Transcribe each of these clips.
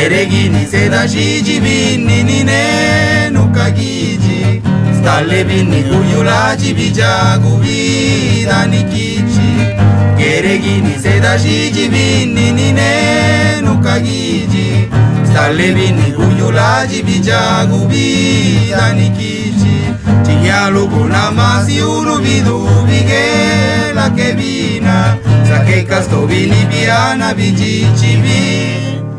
Gereghini se da cigi vinni nine nuka kiji stalle vinni kuyulaji bijagu vida nikichi Gereghini se da cigi vinni nine nuka kiji stalle vinni kuyulaji bijagu vida nikichi Chigialu kuna masi unu vidu vigela che vina sa che casto vini piana vigici vi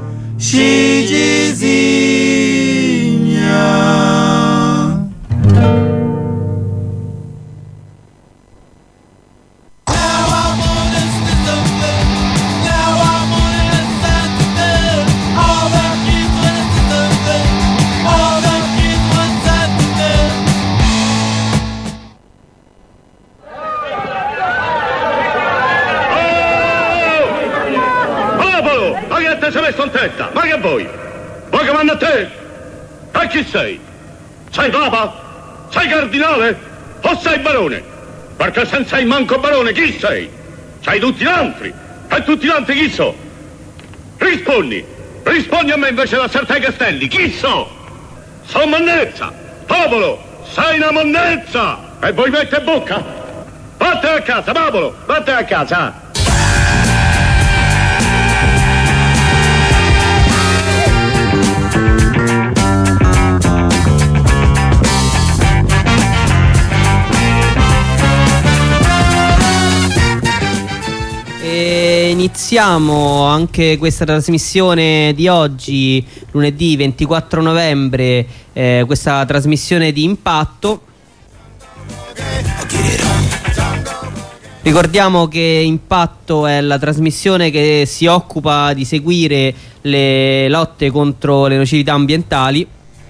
Scigisigna. Si è messo in testa, ma che vuoi? Vuoi che vanno a te? E chi sei? Sei papa? Sei cardinale? O sei barone? Perché se non sei manco barone, chi sei? Sei tutti l'altri. E tutti gli altri chi so? Rispondi a me invece da certi castelli, chi so? Sono monnezza, popolo, sei una monnezza! E vuoi mettere bocca? Vattene a casa, popolo, vattene a casa! Iniziamo anche questa trasmissione di oggi, lunedì 24 novembre, questa trasmissione di Impatto. Ricordiamo che Impatto è la trasmissione che si occupa di seguire le lotte contro le nocività ambientali.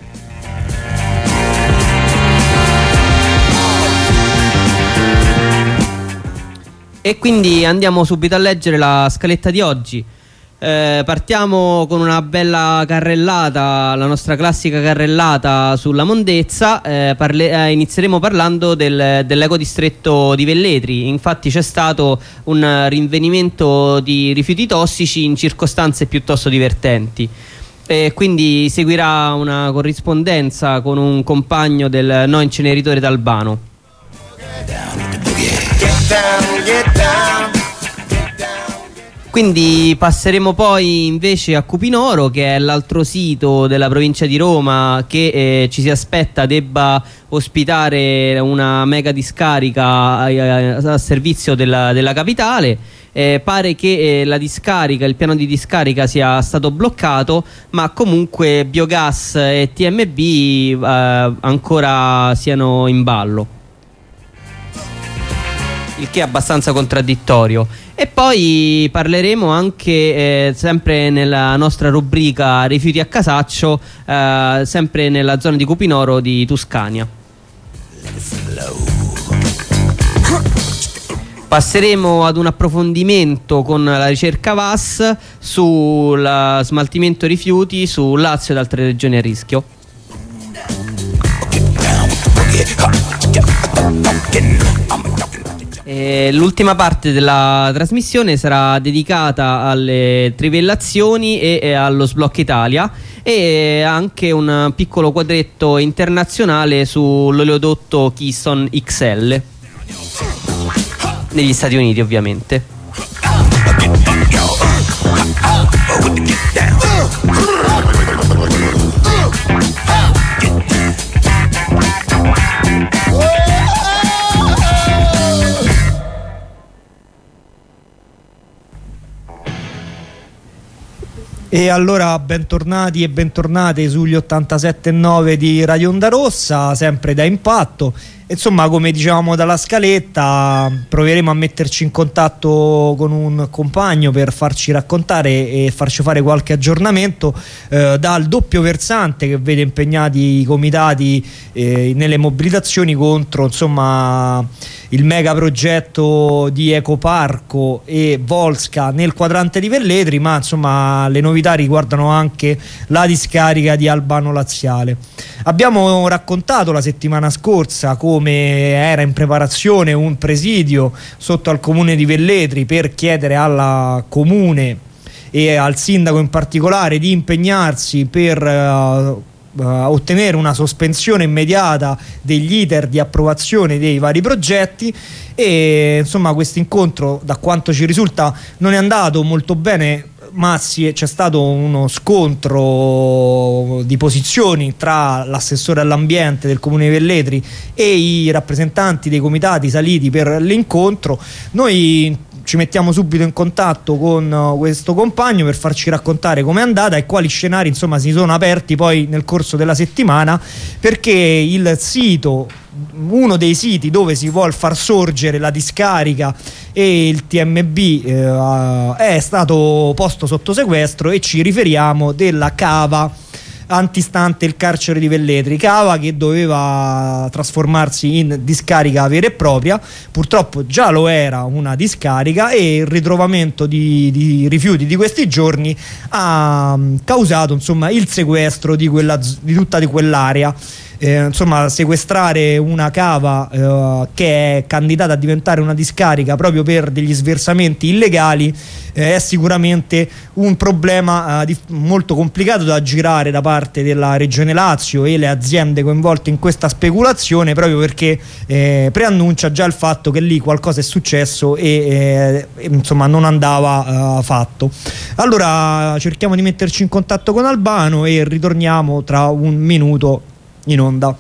E quindi andiamo subito a leggere la scaletta di oggi. Partiamo con una bella carrellata, la nostra classica carrellata sulla Mondezza. Inizieremo parlando dell'ecodistretto di Velletri. Infatti c'è stato un rinvenimento di rifiuti tossici in circostanze piuttosto divertenti. Quindi seguirà una corrispondenza con un compagno del No Inceneritore d'Albano. Quindi passeremo poi invece a Cupinoro, che è l'altro sito della provincia di Roma che ci si aspetta debba ospitare una mega discarica a servizio della capitale. Pare che il piano di discarica sia stato bloccato, ma comunque Biogas e TMB ancora siano in ballo, il che è abbastanza contraddittorio. E poi parleremo anche, sempre nella nostra rubrica Rifiuti a Casaccio, sempre nella zona di Cupinoro di Tuscania. Passeremo ad un approfondimento con la ricerca VAS sul smaltimento rifiuti su Lazio ed altre regioni a rischio. L'ultima parte della trasmissione sarà dedicata alle trivellazioni e allo sblocca Italia, e anche un piccolo quadretto internazionale sull'oleodotto Keystone XL negli Stati Uniti, ovviamente. E allora bentornati e bentornate sugli 87.9 di Radio Onda Rossa, sempre da Impatto. Insomma, come dicevamo dalla scaletta, proveremo a metterci in contatto con un compagno per farci raccontare e farci fare qualche aggiornamento dal doppio versante che vede impegnati i comitati nelle mobilitazioni contro, insomma, il mega progetto di Ecoparco e Volsca nel quadrante di Velletri, ma insomma le novità riguardano anche la discarica di Albano Laziale. Abbiamo raccontato la settimana scorsa come era in preparazione un presidio sotto al comune di Velletri per chiedere alla comune e al sindaco in particolare di impegnarsi per ottenere una sospensione immediata degli iter di approvazione dei vari progetti. E insomma questo incontro, da quanto ci risulta, non è andato molto bene, ma c'è stato uno scontro di posizioni tra l'assessore all'ambiente del comune di Velletri e i rappresentanti dei comitati saliti per l'incontro. Noi ci mettiamo subito in contatto con questo compagno per farci raccontare com'è andata e quali scenari insomma si sono aperti poi nel corso della settimana, perché il sito, uno dei siti dove si vuol far sorgere la discarica e il TMB è stato posto sotto sequestro, e ci riferiamo della cava antistante il carcere di Velletri, cava che doveva trasformarsi in discarica vera e propria. Purtroppo già lo era una discarica, e il ritrovamento di rifiuti di questi giorni ha causato insomma il sequestro di tutta quell'area. Insomma, sequestrare una cava che è candidata a diventare una discarica proprio per degli sversamenti illegali è sicuramente un problema molto complicato da aggirare da parte della Regione Lazio e le aziende coinvolte in questa speculazione, proprio perché preannuncia già il fatto che lì qualcosa è successo e insomma non andava fatto. Allora cerchiamo di metterci in contatto con Albano e ritorniamo tra un minuto in onda.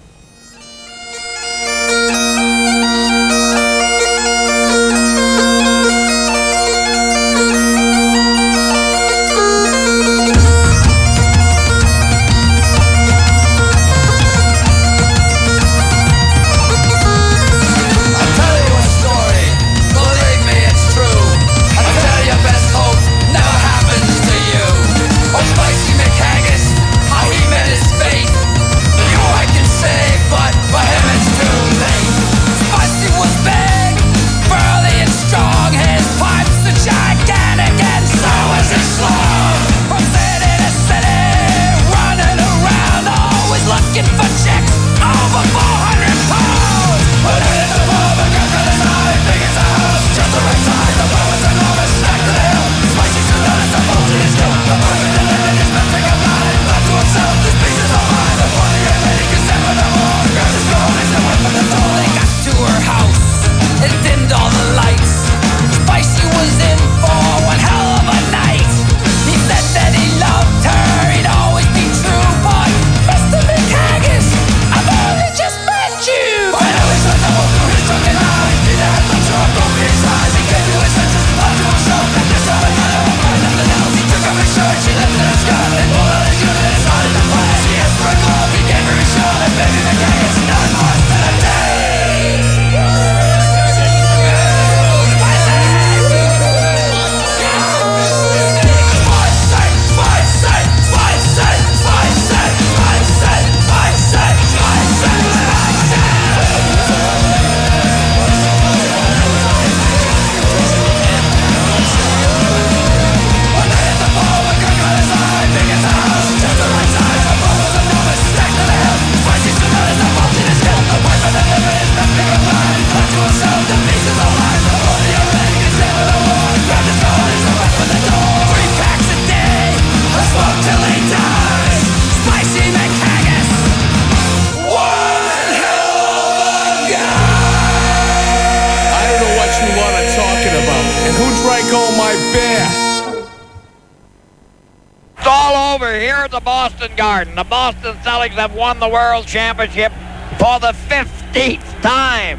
Garden. The Boston Celtics have won the World Championship for the 15th time.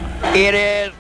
It is.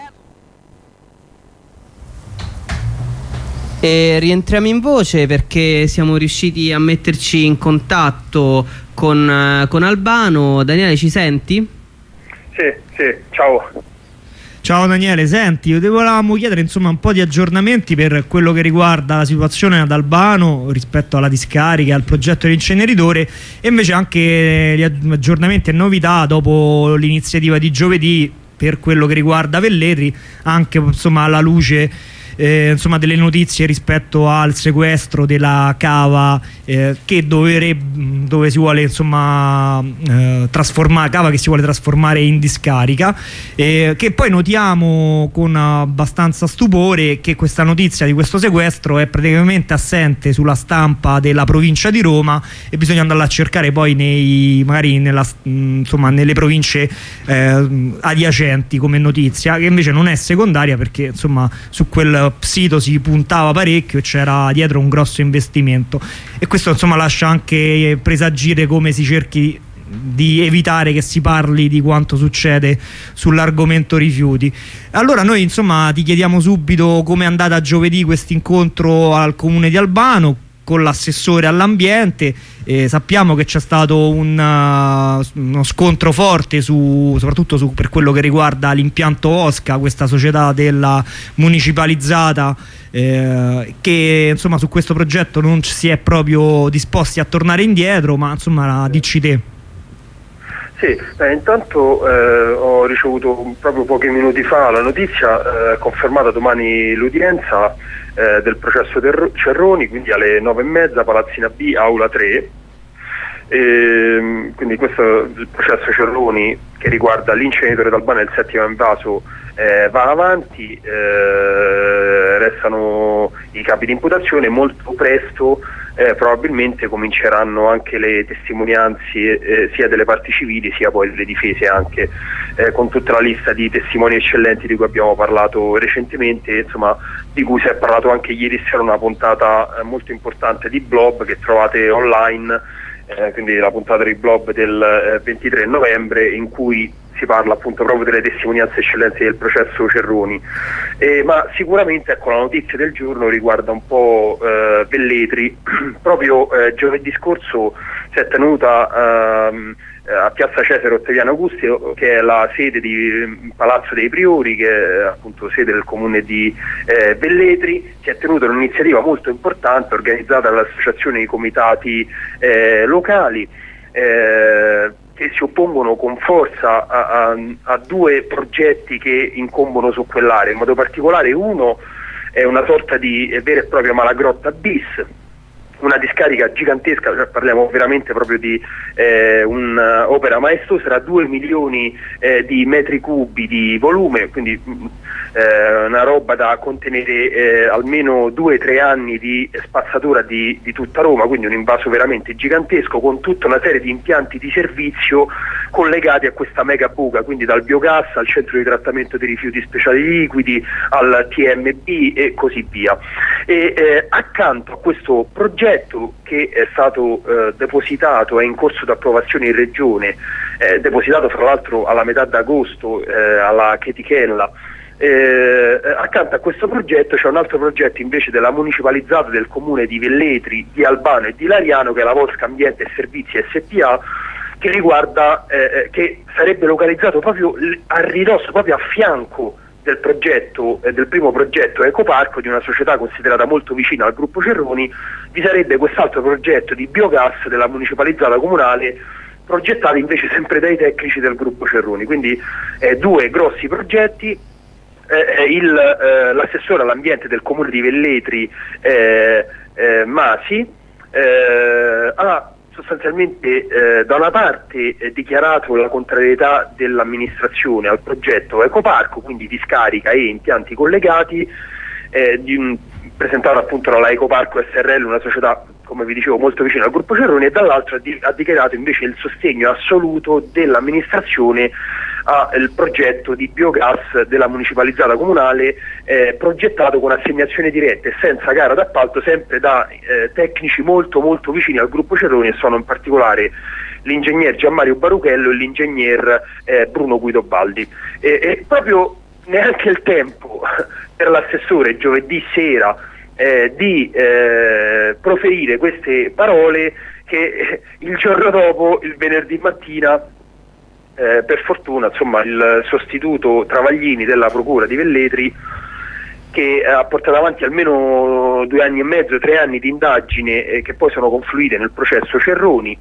E rientriamo in voce perché siamo riusciti a metterci in contatto con Albano. Daniele, ci senti? Sì, ciao. Ciao Daniele, senti, volevamo chiedere insomma un po' di aggiornamenti per quello che riguarda la situazione ad Albano rispetto alla discarica, al progetto dell'inceneritore, e invece anche gli aggiornamenti e novità dopo l'iniziativa di giovedì per quello che riguarda Velletri, anche insomma alla luce insomma, delle notizie rispetto al sequestro della cava dove si vuole, insomma, cava che si vuole trasformare in discarica, che poi notiamo con abbastanza stupore che questa notizia di questo sequestro è praticamente assente sulla stampa della provincia di Roma, e bisogna andarla a cercare poi magari nelle province adiacenti come notizia, che invece non è secondaria, perché insomma su quel sito si puntava parecchio e c'era dietro un grosso investimento, e questo insomma lascia anche presagire come si cerchi di evitare che si parli di quanto succede sull'argomento rifiuti. Allora noi insomma ti chiediamo subito come è andata giovedì questo incontro al comune di Albano con l'assessore all'ambiente. Sappiamo che c'è stato uno scontro forte soprattutto per quello che riguarda l'impianto Osca, questa società della municipalizzata, che insomma su questo progetto non si è proprio disposti a tornare indietro, ma insomma dici te. Sì, intanto ho ricevuto proprio pochi minuti fa la notizia, confermata domani l'udienza del processo Cerroni, quindi alle 9:30, Palazzina B, aula 3. Quindi questo il processo Cerroni, che riguarda l'inceneritore d'Albano e il settimo invaso, va avanti, restano i capi di imputazione. Molto presto probabilmente cominceranno anche le testimonianze sia delle parti civili sia poi delle difese, anche con tutta la lista di testimoni eccellenti di cui abbiamo parlato recentemente, insomma, di cui si è parlato anche ieri sera, una puntata molto importante di Blob che trovate online, quindi la puntata di Blob del 23 novembre, in cui si parla appunto proprio delle testimonianze eccellenti del processo Cerroni. Ma sicuramente, ecco, la notizia del giorno riguarda un po' Velletri. Proprio giovedì scorso si è tenuta a Piazza Cesare Ottaviano Augusti, che è la sede di Palazzo dei Priori, che è appunto sede del comune di Velletri. Si è tenuta un'iniziativa molto importante organizzata dall'associazione di comitati locali, che si oppongono con forza a due progetti che incombono su quell'area. In modo particolare uno è una sorta di vera e propria Malagrotta bis, una discarica gigantesca, cioè parliamo veramente proprio di un'opera maestosa, sarà 2 milioni di metri cubi di volume, quindi una roba da contenere almeno 2-3 anni di spazzatura di tutta Roma, quindi un invaso veramente gigantesco, con tutta una serie di impianti di servizio collegati a questa mega buca, quindi dal biogas al centro di trattamento dei rifiuti speciali liquidi al TMB e così via. E accanto a questo progetto, che è stato depositato, è in corso di approvazione in regione, depositato fra l'altro alla metà d'agosto alla Chetichella, accanto a questo progetto c'è un altro progetto invece della municipalizzata del comune di Velletri, di Albano e di Lariano, che è la Volsca Ambiente e Servizi SPA, che riguarda che sarebbe localizzato proprio a ridosso, proprio a fianco del progetto, del primo progetto Ecoparco, di una società considerata molto vicina al gruppo Cerroni. Vi sarebbe quest'altro progetto di biogas della municipalizzata comunale, progettato invece sempre dai tecnici del gruppo Cerroni. Quindi due grossi progetti. L'assessore all'ambiente del comune di Velletri, Masi, ha sostanzialmente da una parte dichiarato la contrarietà dell'amministrazione al progetto Ecoparco, quindi discarica e impianti collegati, presentato appunto dalla Ecoparco SRL, una società, come vi dicevo, molto vicina al gruppo Cerroni, e dall'altro ha dichiarato invece il sostegno assoluto dell'amministrazione al progetto di biogas della municipalizzata comunale, progettato con assegnazione diretta e senza gara d'appalto, sempre da tecnici molto molto vicini al gruppo Cerroni, e sono in particolare l'ingegner Gianmario Baruchello e l'ingegner Bruno Guidobaldi. E proprio neanche il tempo per l'assessore giovedì sera di proferire queste parole, che il giorno dopo, il venerdì mattina, per fortuna, insomma, il sostituto Travaglini della procura di Velletri, che ha portato avanti almeno 2 anni e mezzo, 3 anni di indagine, che poi sono confluite nel processo Cerroni,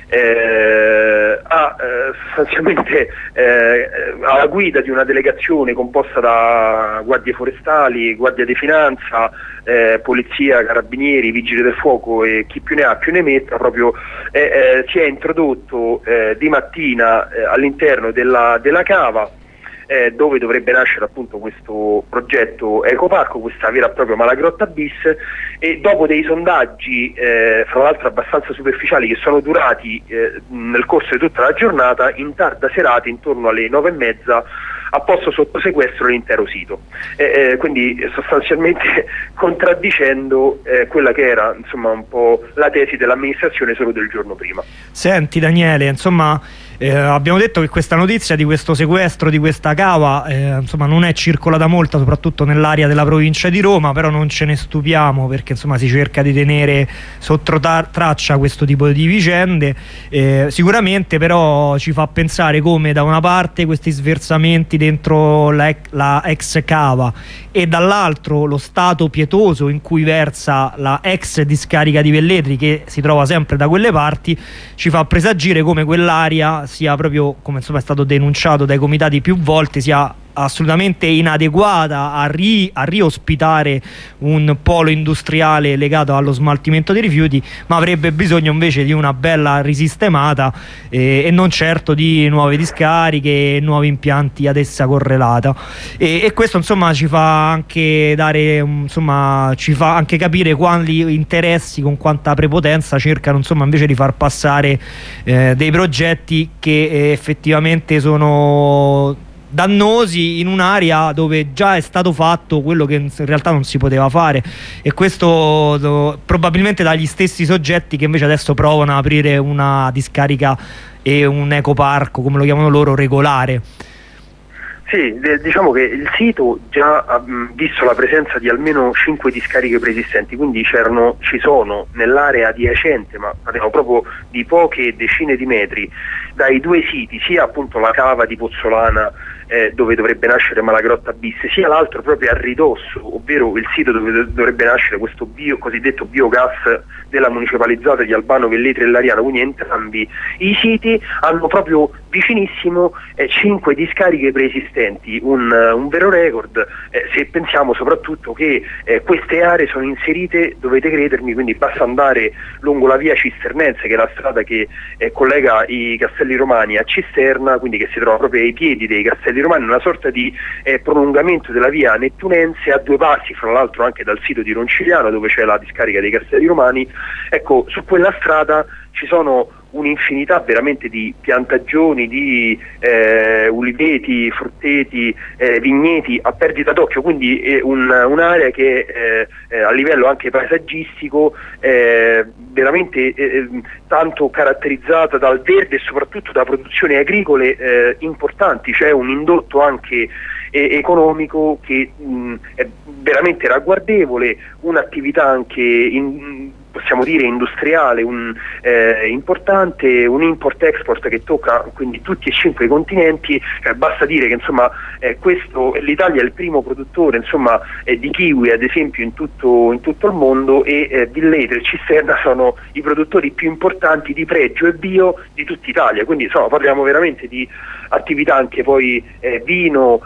sostanzialmente alla guida di una delegazione composta da guardie forestali, guardia di finanza, polizia, carabinieri, vigili del fuoco e chi più ne ha più ne metta, proprio si è introdotto di mattina all'interno della cava, dove dovrebbe nascere appunto questo progetto ecoparco, questa vera e propria Malagrotta bis, e dopo dei sondaggi fra l'altro abbastanza superficiali che sono durati nel corso di tutta la giornata, in tarda serata intorno alle 9:30 ha posto sotto sequestro l'intero sito, quindi sostanzialmente contraddicendo quella che era insomma un po' la tesi dell'amministrazione solo del giorno prima. Senti Daniele, insomma abbiamo detto che questa notizia di questo sequestro di questa cava insomma non è circolata molto, soprattutto nell'area della provincia di Roma, però non ce ne stupiamo perché insomma si cerca di tenere sotto traccia questo tipo di vicende. Sicuramente però ci fa pensare come da una parte questi sversamenti dentro la ex cava e dall'altro lo stato pietoso in cui versa la ex discarica di Velletri, che si trova sempre da quelle parti, ci fa presagire come quell'area sia proprio, come insomma è stato denunciato dai comitati più volte, sia assolutamente inadeguata a riospitare un polo industriale legato allo smaltimento dei rifiuti, ma avrebbe bisogno invece di una bella risistemata e non certo di nuove discariche e nuovi impianti ad essa correlata, e questo insomma ci fa anche capire quali interessi, con quanta prepotenza cercano insomma invece di far passare dei progetti che effettivamente sono dannosi in un'area dove già è stato fatto quello che in realtà non si poteva fare, e questo probabilmente dagli stessi soggetti che invece adesso provano ad aprire una discarica e un ecoparco, come lo chiamano loro, regolare. Sì, diciamo che il sito già ha visto la presenza di almeno 5 discariche preesistenti, quindi ci sono nell'area adiacente, ma parliamo proprio di poche decine di metri, dai due siti, sia appunto la cava di Pozzolana dove dovrebbe nascere Malagrotta bis, sia l'altro proprio a ridosso, ovvero il sito dove dovrebbe nascere questo cosiddetto biogas della municipalizzata di Albano, Velletri e Lariano. Quindi entrambi i siti hanno proprio vicinissimo 5 discariche preesistenti, un vero record, se pensiamo soprattutto che queste aree sono inserite, dovete credermi, quindi basta andare lungo la via Cisternense, che è la strada che collega i Castelli Romani a Cisterna, quindi che si trova proprio ai piedi dei Castelli Romani, una sorta di prolungamento della via Nettunense, a 2 passi fra l'altro anche dal sito di Roncigliano dove c'è la discarica dei Castelli Romani. Ecco, su quella strada ci sono un'infinità veramente di piantagioni, di uliveti, frutteti, vigneti a perdita d'occhio, quindi è un'area che a livello anche paesaggistico veramente tanto caratterizzata dal verde e soprattutto da produzioni agricole importanti. C'è un indotto anche economico che è veramente ragguardevole, un'attività anche possiamo dire industriale importante, un import-export che tocca quindi tutti e 5 i continenti. Basta dire che insomma l'Italia è il primo produttore insomma di kiwi ad esempio in tutto il mondo, e Velletri e Cisterna sono i produttori più importanti di pregio e bio di tutta Italia, quindi insomma parliamo veramente di attività anche poi vino,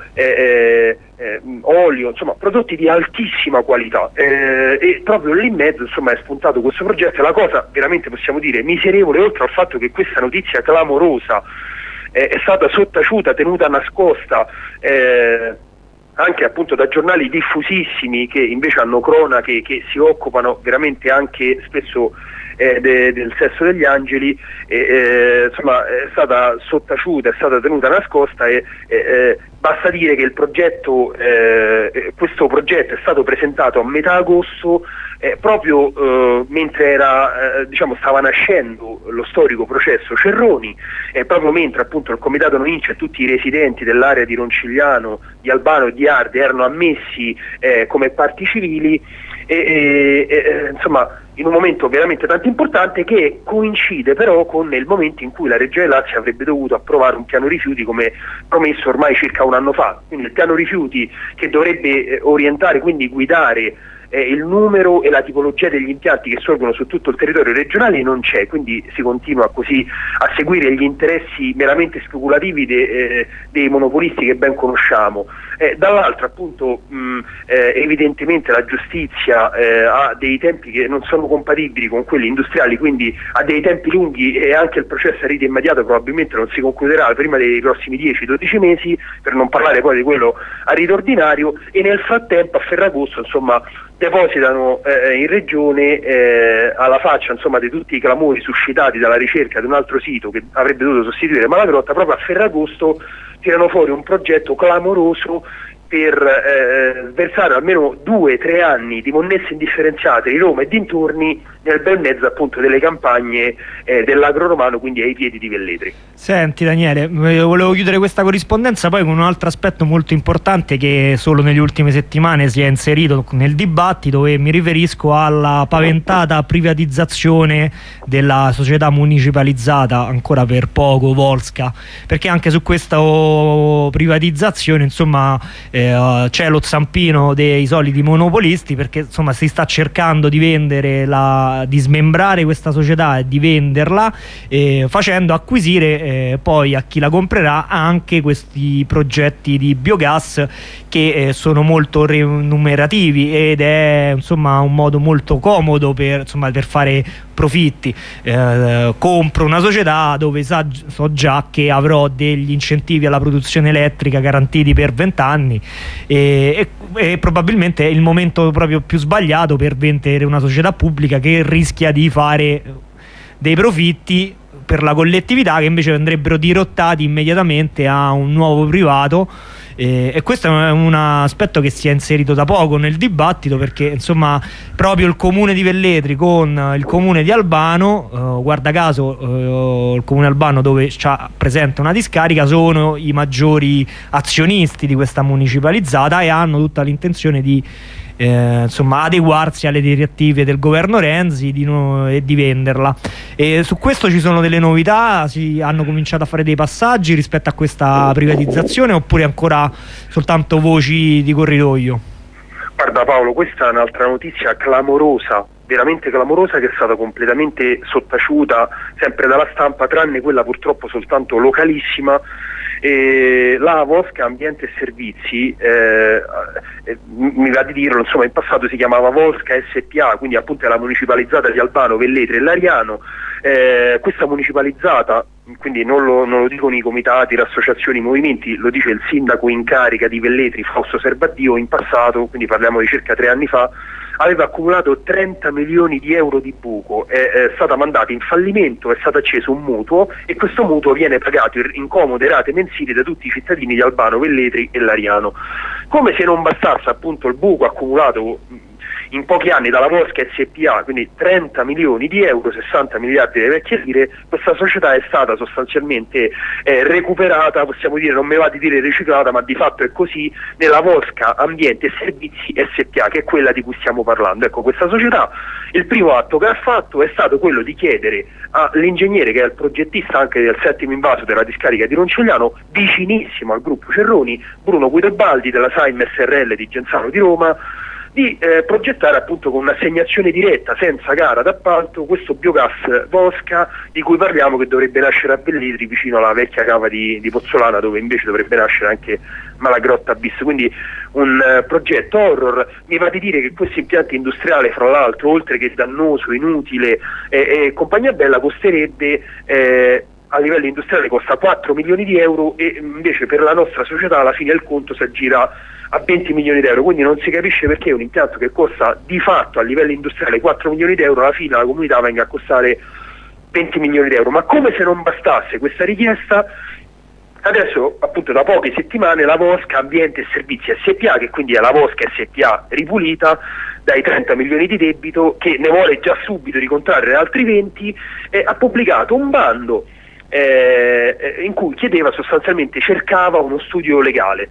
olio, insomma prodotti di altissima qualità, e proprio lì in mezzo insomma è spuntato questo progetto. La cosa veramente possiamo dire miserevole, oltre al fatto che questa notizia clamorosa è stata sottaciuta, tenuta nascosta anche appunto da giornali diffusissimi che invece hanno cronache che si occupano veramente anche spesso del sesso degli angeli, insomma è stata sottaciuta, è stata tenuta nascosta, e basta dire che il progetto, questo progetto è stato presentato a metà agosto, proprio mentre stava nascendo lo storico processo Cerroni, proprio mentre appunto il comitato Noinci e tutti i residenti dell'area di Roncigliano, di Albano e di Arde erano ammessi come parti civili, insomma in un momento veramente tanto importante, che coincide però con il momento in cui la Regione Lazio avrebbe dovuto approvare un piano rifiuti come promesso ormai circa un anno fa. Quindi il piano rifiuti che dovrebbe orientare, quindi guidare il numero e la tipologia degli impianti che sorgono su tutto il territorio regionale non c'è, quindi si continua così a seguire gli interessi meramente speculativi dei monopolisti che ben conosciamo. Dall'altro appunto evidentemente la giustizia ha dei tempi che non sono compatibili con quelli industriali, quindi ha dei tempi lunghi e anche il processo a rito immediato probabilmente non si concluderà prima dei prossimi 10-12 mesi, per non parlare poi di quello a rito ordinario, e nel frattempo a Ferragosto insomma depositano in regione alla faccia insomma di tutti i clamori suscitati dalla ricerca di un altro sito che avrebbe dovuto sostituire Malagrotta, proprio a Ferragosto tirano fuori un progetto clamoroso per sversare almeno 2-3 anni di monnezze indifferenziate di Roma e dintorni nel bel mezzo appunto delle campagne dell'agro romano, quindi ai piedi di Velletri. Senti Daniele, volevo chiudere questa corrispondenza poi con un altro aspetto molto importante che solo nelle ultime settimane si è inserito nel dibattito, e mi riferisco alla paventata privatizzazione della società municipalizzata ancora per poco, Volska, perché anche su questa privatizzazione insomma c'è lo zampino dei soliti monopolisti, perché insomma si sta cercando di vendere di smembrare questa società e di venderla, facendo acquisire poi a chi la comprerà anche questi progetti di biogas che sono molto remunerativi, ed è insomma un modo molto comodo per fare profitti. Compro una società dove so già che avrò degli incentivi alla produzione elettrica garantiti per 20 anni e probabilmente è il momento proprio più sbagliato per vendere una società pubblica che rischia di fare dei profitti per la collettività che invece andrebbero dirottati immediatamente a un nuovo privato. E questo è un aspetto che si è inserito da poco nel dibattito, perché insomma proprio il comune di Velletri con il comune di Albano, guarda caso il comune Albano dove c'ha presente una discarica, sono i maggiori azionisti di questa municipalizzata e hanno tutta l'intenzione di adeguarsi alle direttive del governo Renzi e di venderla. E su questo ci sono delle novità, hanno cominciato a fare dei passaggi rispetto a questa privatizzazione, oppure ancora soltanto voci di corridoio? Guarda Paolo, questa è un'altra notizia clamorosa, veramente clamorosa, che è stata completamente sottaciuta sempre dalla stampa, tranne quella purtroppo soltanto localissima. La Volska Ambiente e Servizi, mi va di dirlo, insomma in passato si chiamava Volska SPA, quindi appunto è la municipalizzata di Albano, Velletri e Lariano. Questa municipalizzata, quindi non lo dicono i comitati, le associazioni, i movimenti, lo dice il sindaco in carica di Velletri, Fausto Serbadio, in passato, quindi parliamo di circa 3 anni fa, aveva accumulato 30 milioni di euro di buco, è stata mandata in fallimento, è stato acceso un mutuo e questo mutuo viene pagato in comode rate mensili da tutti i cittadini di Albano, Velletri e Lariano. Come se non bastasse appunto il buco accumulato in pochi anni dalla Volska SPA, quindi 30 milioni di euro, 60 miliardi di vecchie lire, questa società è stata sostanzialmente recuperata, possiamo dire, non mi va di dire riciclata, ma di fatto è così, nella Volska Ambiente e Servizi SPA, che è quella di cui stiamo parlando. Ecco, questa società, il primo atto che ha fatto è stato quello di chiedere all'ingegnere, che è il progettista anche del 7° invaso della discarica di Roncigliano, vicinissimo al gruppo Cerroni, Bruno Guidobaldi della Saim SRL di Genzano di Roma, di progettare appunto con un'assegnazione diretta senza gara d'appalto questo biogas Volska di cui parliamo, che dovrebbe nascere a Velletri vicino alla vecchia cava di Pozzolana, dove invece dovrebbe nascere anche Malagrotta bis, quindi un progetto horror. Mi va di dire che questo impianto industriale, fra l'altro, oltre che dannoso, inutile e compagnia bella, costerebbe a livello industriale costa 4 milioni di euro e invece per la nostra società alla fine il conto si aggira a 20 milioni di euro, quindi non si capisce perché un impianto che costa di fatto a livello industriale 4 milioni di euro alla fine alla comunità venga a costare 20 milioni di euro. Ma come se non bastasse questa richiesta, adesso appunto da poche settimane la Volska Ambiente e Servizi SPA, che quindi è la Volska SPA ripulita dai 30 milioni di debito, che ne vuole già subito ricontrarre altri 20, ha pubblicato un bando in cui chiedeva, sostanzialmente cercava uno studio legale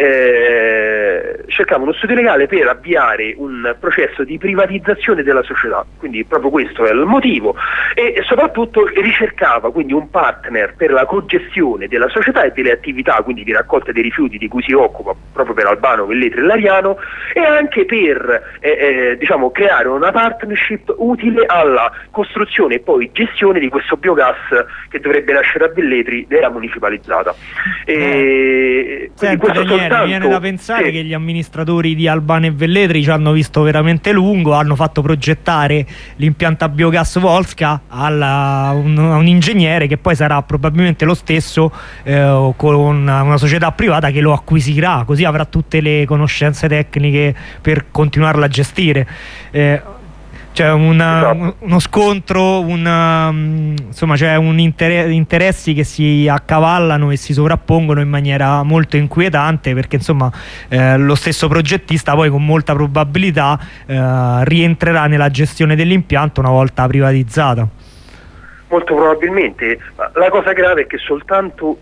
per avviare un processo di privatizzazione della società, quindi proprio questo è il motivo, e soprattutto ricercava quindi un partner per la cogestione della società e delle attività quindi di raccolta dei rifiuti di cui si occupa proprio per Albano, Velletri e Lariano, e anche per diciamo creare una partnership utile alla costruzione e poi gestione di questo biogas che dovrebbe nascere a Velletri della municipalizzata. Senti, questo Daniele, soltanto, viene da pensare che gli amministratori di Albano e Velletri ci hanno visto veramente lungo, hanno fatto progettare l'impianto a biogas Volsca a un ingegnere che poi sarà probabilmente lo stesso con una società privata che lo acquisirà, così avrà tutte le conoscenze tecniche per continuarla a gestire. C'è uno scontro, insomma c'è interessi che si accavallano e si sovrappongono in maniera molto inquietante, perché insomma lo stesso progettista poi con molta probabilità rientrerà nella gestione dell'impianto una volta privatizzata. Molto probabilmente. La cosa grave è che soltanto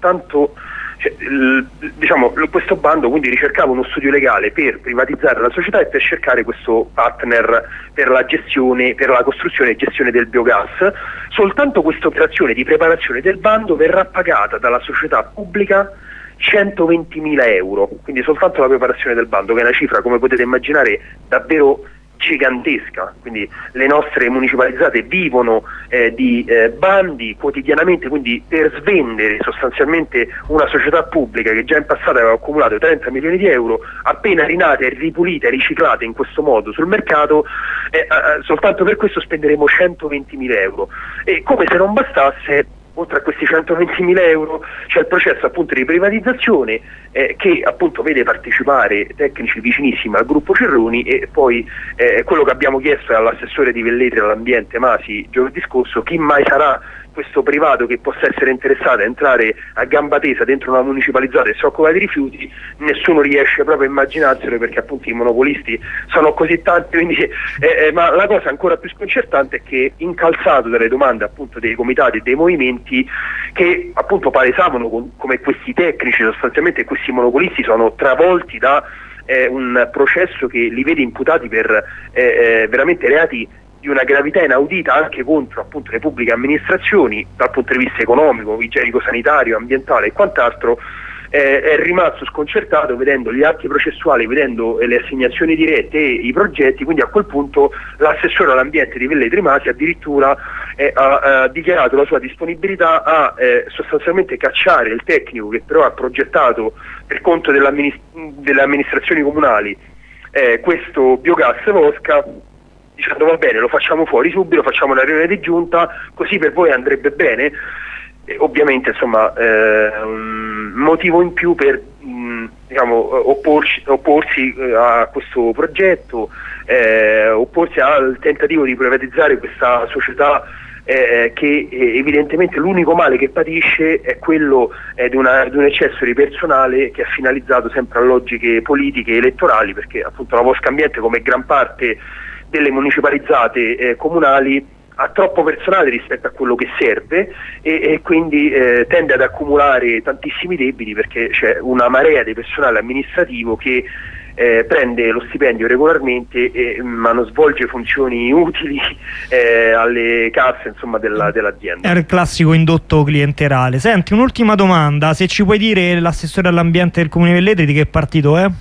diciamo, questo bando quindi ricercava uno studio legale per privatizzare la società e per cercare questo partner per la gestione, per la costruzione e gestione del biogas. Soltanto questa operazione di preparazione del bando verrà pagata dalla società pubblica 120.000 euro, quindi soltanto la preparazione del bando, che è una cifra, come potete immaginare, davvero gigantesca. Quindi le nostre municipalizzate vivono di bandi quotidianamente, quindi per svendere sostanzialmente una società pubblica che già in passato aveva accumulato 30 milioni di euro, appena rinate, ripulite, riciclate in questo modo sul mercato, soltanto per questo spenderemo 120.000 euro. E come se non bastasse, oltre a questi 120.000 euro c'è il processo appunto di privatizzazione che appunto vede partecipare tecnici vicinissimi al gruppo Cerroni, e poi quello che abbiamo chiesto all'assessore di Velletri all'ambiente Masi giovedì scorso: chi mai sarà questo privato che possa essere interessato a entrare a gamba tesa dentro una municipalizzata e si occupa di rifiuti? Nessuno riesce proprio a immaginarselo, perché appunto i monopolisti sono così tanti, quindi, ma la cosa ancora più sconcertante è che, incalzato dalle domande appunto dei comitati e dei movimenti che appunto palesavano come questi tecnici, sostanzialmente questi monopolisti, sono travolti da un processo che li vede imputati per veramente reati di una gravità inaudita anche contro appunto le pubbliche amministrazioni dal punto di vista economico, igienico-sanitario, ambientale e quant'altro, è rimasto sconcertato vedendo gli atti processuali, vedendo le assegnazioni dirette e i progetti. Quindi a quel punto l'assessore all'ambiente di Velletri Masi addirittura ha dichiarato la sua disponibilità a sostanzialmente cacciare il tecnico che però ha progettato per conto delle amministrazioni comunali questo biogas Volsca, dicendo: va bene, lo facciamo fuori subito, facciamo una riunione di giunta, così per voi andrebbe bene. E ovviamente insomma un motivo in più per diciamo opporsi a questo progetto, opporsi al tentativo di privatizzare questa società che evidentemente l'unico male che patisce è quello di un eccesso di personale che è finalizzato sempre a logiche politiche e elettorali, perché appunto la Volsca Ambiente, come gran parte delle municipalizzate comunali, ha troppo personale rispetto a quello che serve e quindi tende ad accumulare tantissimi debiti, perché c'è una marea di personale amministrativo che prende lo stipendio regolarmente ma non svolge funzioni utili alle casse insomma dell'azienda. È il classico indotto clientelare. Senti, un'ultima domanda: se ci puoi dire l'assessore all'ambiente del Comune Velletri di che partito è?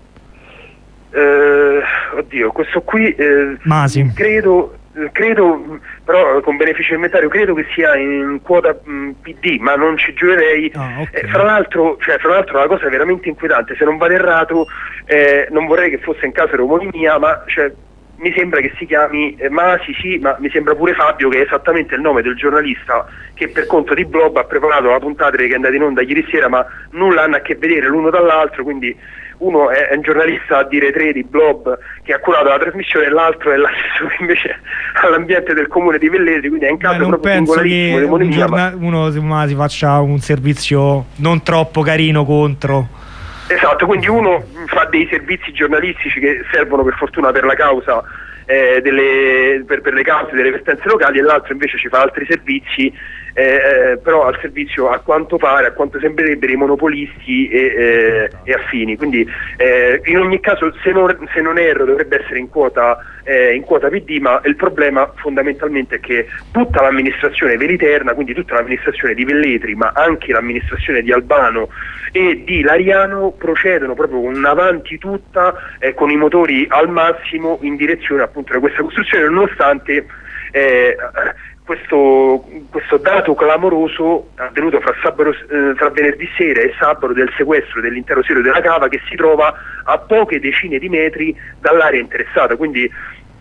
Oddio, questo qui Masi. credo, però con beneficio inventario credo che sia in quota PD, ma non ci giurerei. Okay. Fra l'altro la cosa è veramente inquietante. Se non vado errato, non vorrei che fosse in caso omonimia, ma mi sembra che si chiami Masi, sì, ma mi sembra pure Fabio, che è esattamente il nome del giornalista che per conto di Blob ha preparato la puntata che è andata in onda ieri sera, ma nulla hanno a che vedere l'uno dall'altro. Quindi uno è un giornalista a dire 3 di Blob che ha curato la trasmissione, e l'altro è l'assessore invece all'ambiente del comune di Velletri, quindi è in caso proprio singolarissimo di omonimia. Uno si faccia un servizio non troppo carino contro. Esatto, quindi uno fa dei servizi giornalistici che servono per fortuna per la causa per le cause delle vertenze locali, e l'altro invece ci fa altri servizi però al servizio, a quanto sembrerebbe, dei monopolisti e affini. Quindi in ogni caso, se non erro, dovrebbe essere in quota PD, ma il problema fondamentalmente è che tutta l'amministrazione Veliterna, quindi tutta l'amministrazione di Velletri, ma anche l'amministrazione di Albano e di Lariano, procedono proprio con un'avanti tutta, con i motori al massimo in direzione appunto di questa costruzione, nonostante questo dato clamoroso avvenuto fra venerdì sera e sabato del sequestro dell'intero serio della cava, che si trova a poche decine di metri dall'area interessata. Quindi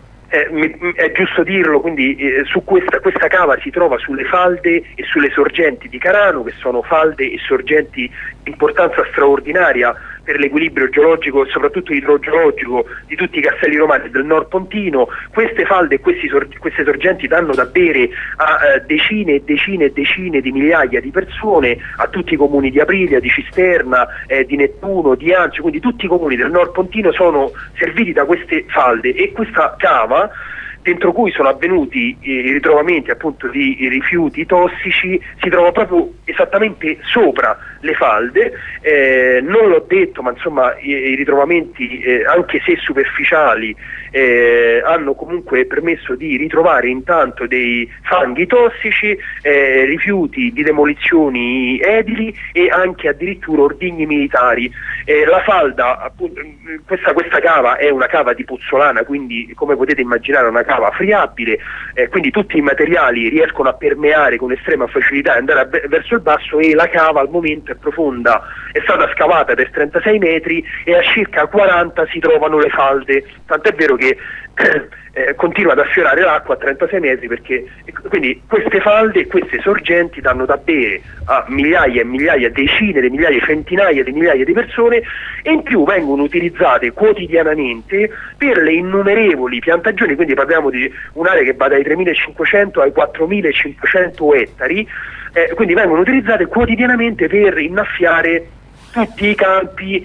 è giusto dirlo, quindi su questa cava si trova sulle falde e sulle sorgenti di Carano, che sono falde e sorgenti di importanza straordinaria per l'equilibrio geologico e soprattutto idrogeologico di tutti i castelli romani del Nord Pontino. Queste falde e queste sorgenti danno da bere a decine e decine e decine di migliaia di persone, a tutti i comuni di Aprilia, di Cisterna, di Nettuno, di Anzio, quindi tutti i comuni del Nord Pontino sono serviti da queste falde, e questa cava, dentro cui sono avvenuti i ritrovamenti appunto di rifiuti tossici, si trova proprio esattamente sopra le falde. Non l'ho detto, ma insomma i ritrovamenti, anche se superficiali, hanno comunque permesso di ritrovare intanto dei fanghi tossici, rifiuti di demolizioni edili e anche addirittura ordigni militari. La falda, appunto, questa cava è una cava di pozzolana, quindi come potete immaginare è una cava friabile, quindi tutti i materiali riescono a permeare con estrema facilità e andare verso il basso, e la cava al momento è profonda, è stata scavata per 36 metri e a circa 40 si trovano le falde, tant'è vero che continua ad affiorare l'acqua a 36 metri, perché quindi queste falde e queste sorgenti danno da bere a migliaia e migliaia, decine di migliaia, centinaia di migliaia di persone, e in più vengono utilizzate quotidianamente per le innumerevoli piantagioni. Quindi parliamo di un'area che va dai 3.500 ai 4.500 ettari, quindi vengono utilizzate quotidianamente per innaffiare tutti i campi,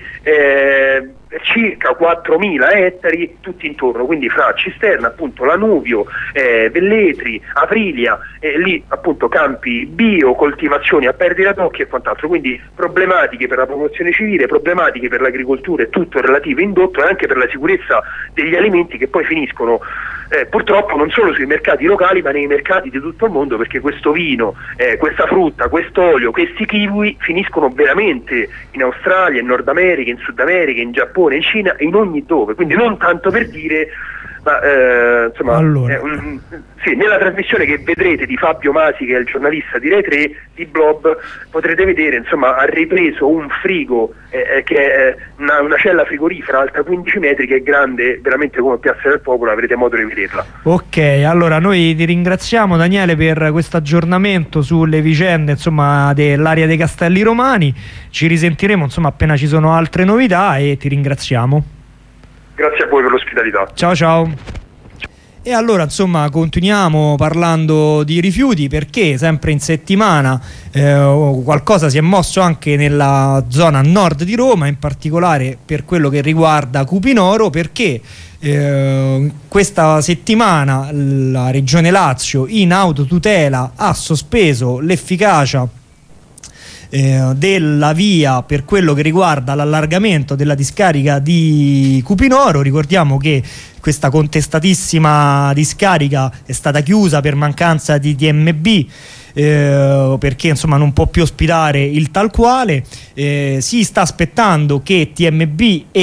circa 4.000 ettari tutti intorno, quindi fra Cisterna, appunto Lanuvio, Velletri, Aprilia, lì appunto campi bio, coltivazioni a perdita d'occhio e quant'altro. Quindi problematiche per la promozione civile, problematiche per l'agricoltura e tutto il relativo indotto, e anche per la sicurezza degli alimenti, che poi finiscono purtroppo non solo sui mercati locali ma nei mercati di tutto il mondo, perché questo vino, questa frutta, quest'olio, questi kiwi finiscono veramente in Australia, in Nord America, in Sud America, in Giappone, in Cina e in ogni dove. Quindi non tanto per dire, ma insomma, allora, sì, nella trasmissione che vedrete di Fabio Masi, che è il giornalista di Rai 3 di Blob, potrete vedere, insomma, ha ripreso un frigo che è una cella frigorifera alta 15 metri, che è grande veramente come Piazza del Popolo, avrete modo di vederla. Ok, allora noi ti ringraziamo, Daniele, per questo aggiornamento sulle vicende, insomma, dell'area dei Castelli Romani. Ci risentiremo, insomma, appena ci sono altre novità, e ti ringraziamo. Grazie a voi per l'ospitalità. Ciao ciao. E allora, insomma, continuiamo parlando di rifiuti, perché sempre in settimana qualcosa si è mosso anche nella zona nord di Roma, in particolare per quello che riguarda Cupinoro, perché questa settimana la Regione Lazio, in autotutela, ha sospeso l'efficacia della VIA per quello che riguarda l'allargamento della discarica di Cupinoro. Ricordiamo che questa contestatissima discarica è stata chiusa per mancanza di TMB, perché insomma non può più ospitare il tal quale. Si sta aspettando che TMB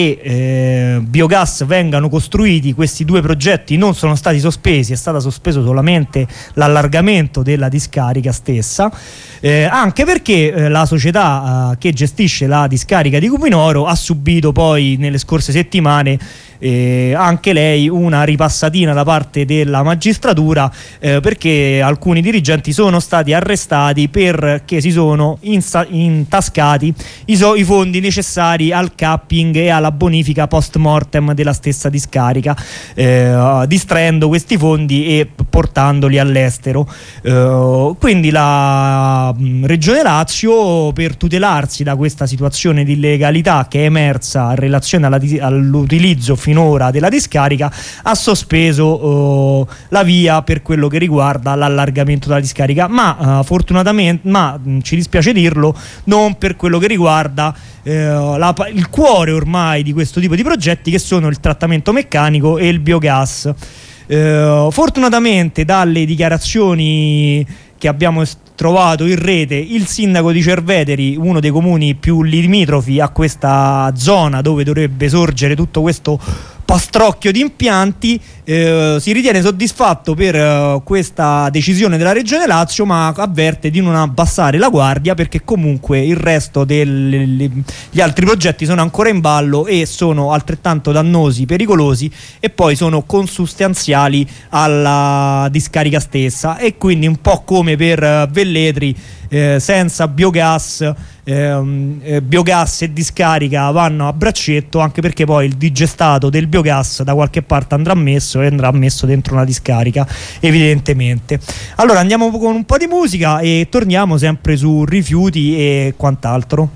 e biogas vengano costruiti. Questi due progetti non sono stati sospesi, è stato sospeso solamente l'allargamento della discarica stessa, anche perché la società che gestisce la discarica di Cupinoro ha subito poi nelle scorse settimane anche lei una ripassatina da parte della magistratura, perché alcuni dirigenti sono stati arrestati perché si sono intascati i fondi necessari al capping e alla bonifica post mortem della stessa discarica, distraendo questi fondi e portandoli all'estero. Quindi la Regione Lazio, per tutelarsi da questa situazione di illegalità che è emersa in relazione all'utilizzo finora della discarica, ha sospeso la VIA per quello che riguarda l'allargamento della discarica, ma ma fortunatamente, ci dispiace dirlo, non per quello che riguarda il cuore ormai di questo tipo di progetti, che sono il trattamento meccanico e il biogas. Fortunatamente, dalle dichiarazioni che abbiamo trovato in rete, il sindaco di Cerveteri, uno dei comuni più limitrofi a questa zona dove dovrebbe sorgere tutto questo pastrocchio di impianti, si ritiene soddisfatto per questa decisione della Regione Lazio, ma avverte di non abbassare la guardia, perché comunque il resto gli altri progetti sono ancora in ballo e sono altrettanto dannosi, pericolosi, e poi sono consustanziali alla discarica stessa. E quindi, un po' come per Velletri, senza biogas e discarica vanno a braccetto, anche perché poi il digestato del biogas da qualche parte andrà messo, e andrà messo dentro una discarica, evidentemente. Allora andiamo con un po' di musica e torniamo sempre su rifiuti e quant'altro.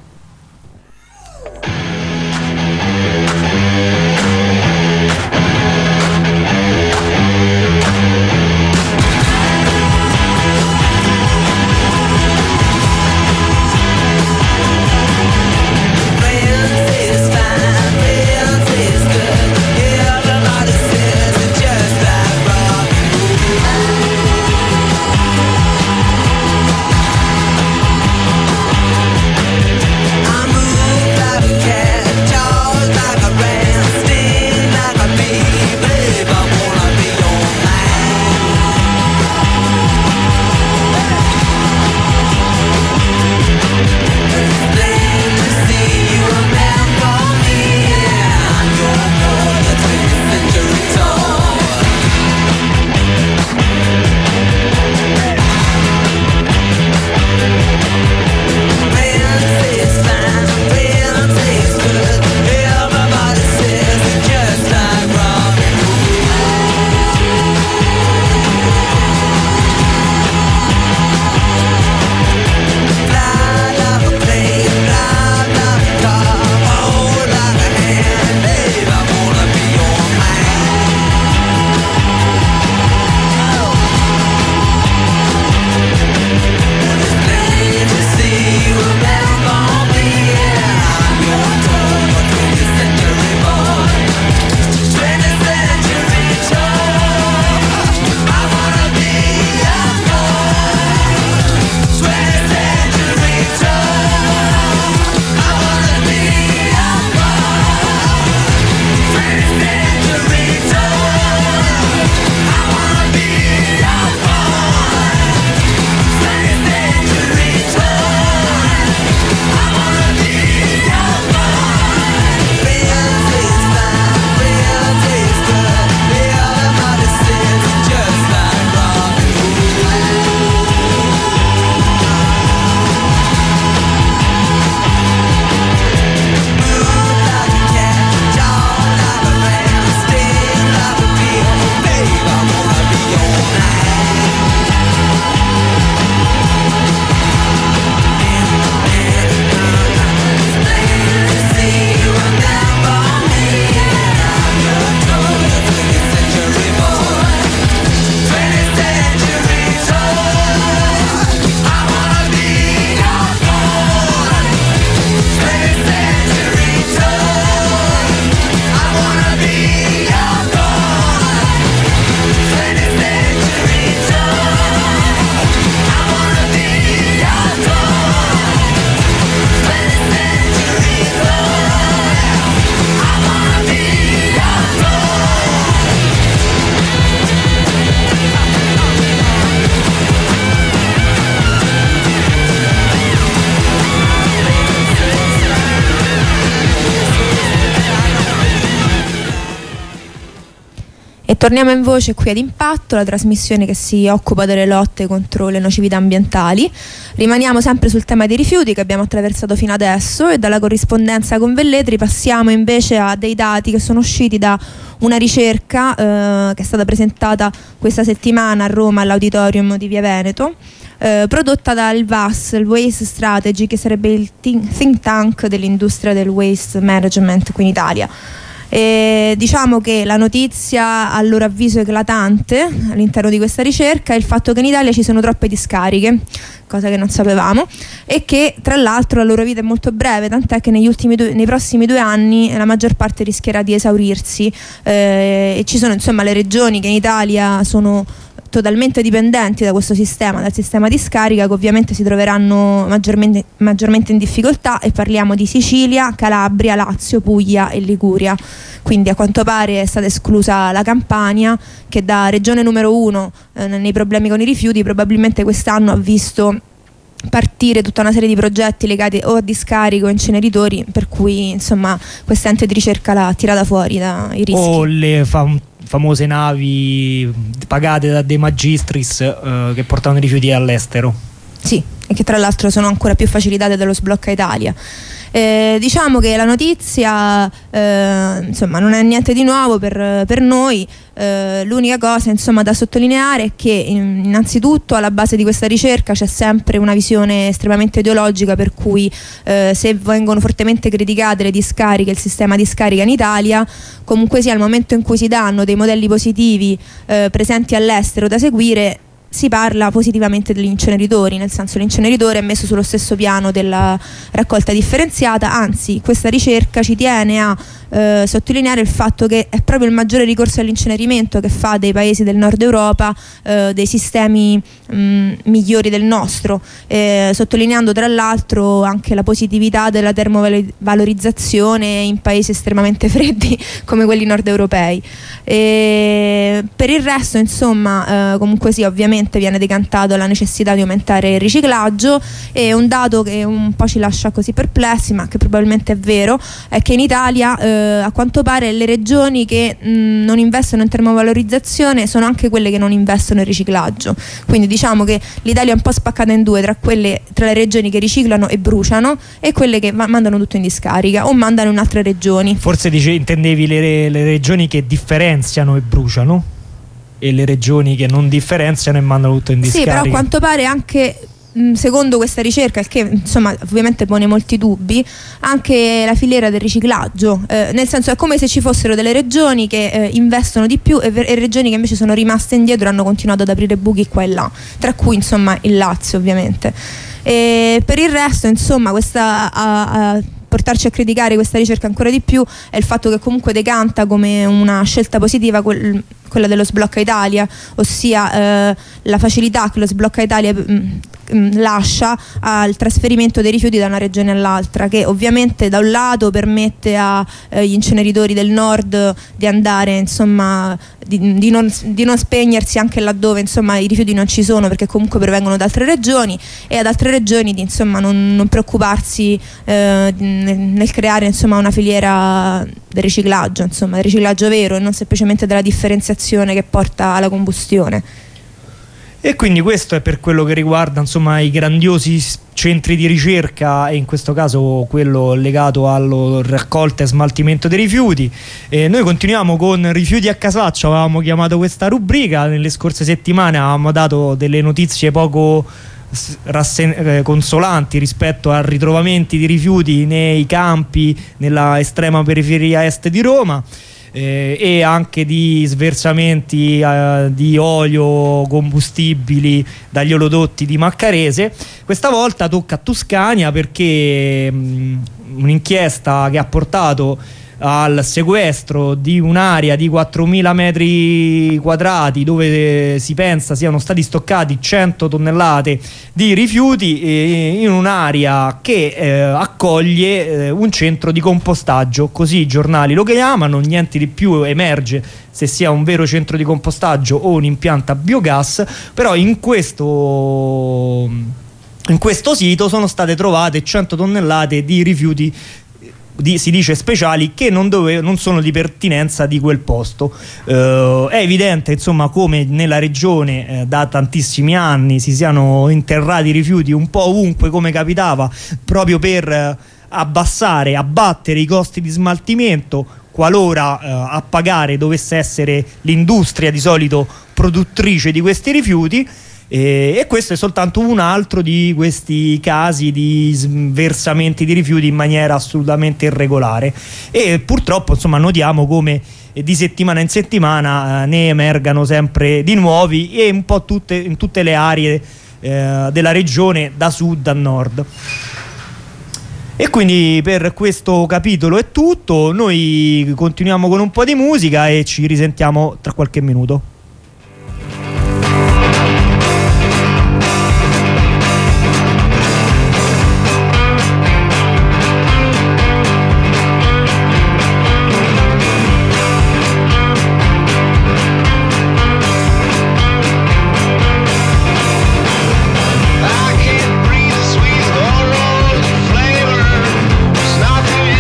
E torniamo in voce qui ad Impatto, la trasmissione che si occupa delle lotte contro le nocività ambientali. Rimaniamo sempre sul tema dei rifiuti che abbiamo attraversato fino adesso, e dalla corrispondenza con Velletri passiamo invece a dei dati che sono usciti da una ricerca che è stata presentata questa settimana a Roma all'Auditorium di Via Veneto, prodotta dal VAS, il Waste Strategy, che sarebbe il think tank dell'industria del waste management qui in Italia. Diciamo che la notizia a loro avviso eclatante all'interno di questa ricerca è il fatto che in Italia ci sono troppe discariche, cosa che non sapevamo, e che tra l'altro la loro vita è molto breve, tant'è che nei prossimi 2 anni la maggior parte rischierà di esaurirsi, e ci sono insomma le regioni che in Italia sono totalmente dipendenti da questo sistema, dal sistema di scarica, che ovviamente si troveranno maggiormente in difficoltà, e parliamo di Sicilia, Calabria, Lazio, Puglia e Liguria. Quindi a quanto pare è stata esclusa la Campania, che da regione numero 1 nei problemi con i rifiuti probabilmente quest'anno ha visto partire tutta una serie di progetti legati o a discariche o inceneritori, per cui insomma quest'ente di ricerca l'ha tirata fuori dai rischi. O le famose navi pagate da De Magistris che portano i rifiuti all'estero. Sì, e che tra l'altro sono ancora più facilitate dallo Sblocca Italia. Diciamo che la notizia insomma non è niente di nuovo per noi. L'unica cosa insomma da sottolineare è che innanzitutto alla base di questa ricerca c'è sempre una visione estremamente ideologica, per cui se vengono fortemente criticate le discariche, il sistema di scarica in Italia, comunque sia al momento in cui si danno dei modelli positivi presenti all'estero da seguire, si parla positivamente degli inceneritori, nel senso l'inceneritore è messo sullo stesso piano della raccolta differenziata. Anzi, questa ricerca ci tiene a sottolineare il fatto che è proprio il maggiore ricorso all'incenerimento che fa dei paesi del nord Europa dei sistemi migliori del nostro, sottolineando tra l'altro anche la positività della termovalorizzazione in paesi estremamente freddi come quelli nord europei. Per il resto insomma comunque sì, ovviamente viene decantato la necessità di aumentare il riciclaggio, e un dato che un po' ci lascia così perplessi, ma che probabilmente è vero, è che in Italia a quanto pare le regioni che non investono in termovalorizzazione sono anche quelle che non investono in riciclaggio. Quindi diciamo che l'Italia è un po' spaccata in due tra le regioni che riciclano e bruciano e quelle che mandano tutto in discarica o mandano in altre regioni. Forse intendevi le regioni che differenziano e bruciano, e le regioni che non differenziano e mandano tutto in discarica. Sì, però a quanto pare anche secondo questa ricerca, il che insomma ovviamente pone molti dubbi, anche la filiera del riciclaggio, nel senso è come se ci fossero delle regioni che investono di più e regioni che invece sono rimaste indietro e hanno continuato ad aprire buchi qua e là, tra cui insomma il Lazio ovviamente. E per il resto insomma a portarci a criticare questa ricerca ancora di più è il fatto che comunque decanta come una scelta positiva quella dello Sblocca Italia, ossia la facilità che lo Sblocca Italia lascia al trasferimento dei rifiuti da una regione all'altra, che ovviamente da un lato permette agli inceneritori del nord di andare insomma di non spegnersi anche laddove insomma i rifiuti non ci sono, perché comunque provengono da altre regioni, e ad altre regioni di insomma non preoccuparsi nel creare insomma una filiera del riciclaggio vero, e non semplicemente della differenziazione che porta alla combustione. E quindi questo è per quello che riguarda insomma i grandiosi centri di ricerca, e in questo caso quello legato alla raccolta e smaltimento dei rifiuti. Noi continuiamo con Rifiuti a Casaccio, avevamo chiamato questa rubrica. Nelle scorse settimane avevamo dato delle notizie poco consolanti rispetto a ritrovamenti di rifiuti nei campi nella estrema periferia est di Roma, e anche di sversamenti di olio combustibili dagli oleodotti di Maccarese. Questa volta tocca a Tuscania, perché un'inchiesta che ha portato al sequestro di un'area di 4.000 metri quadrati dove si pensa siano stati stoccati 100 tonnellate di rifiuti in un'area che accoglie un centro di compostaggio, così i giornali lo chiamano. Niente di più emerge se sia un vero centro di compostaggio o un impianto a biogas, però in questo sito sono state trovate 100 tonnellate di rifiuti si dice speciali, che non sono di pertinenza di quel posto. È evidente insomma come nella regione da tantissimi anni si siano interrati rifiuti un po' ovunque, come capitava, proprio per abbattere i costi di smaltimento, qualora a pagare dovesse essere l'industria di solito produttrice di questi rifiuti. E questo è soltanto un altro di questi casi di versamenti di rifiuti in maniera assolutamente irregolare, e purtroppo insomma notiamo come di settimana in settimana ne emergano sempre di nuovi, e un po' in tutte le aree della regione, da sud a nord. E quindi per questo capitolo è tutto, noi continuiamo con un po' di musica e ci risentiamo tra qualche minuto.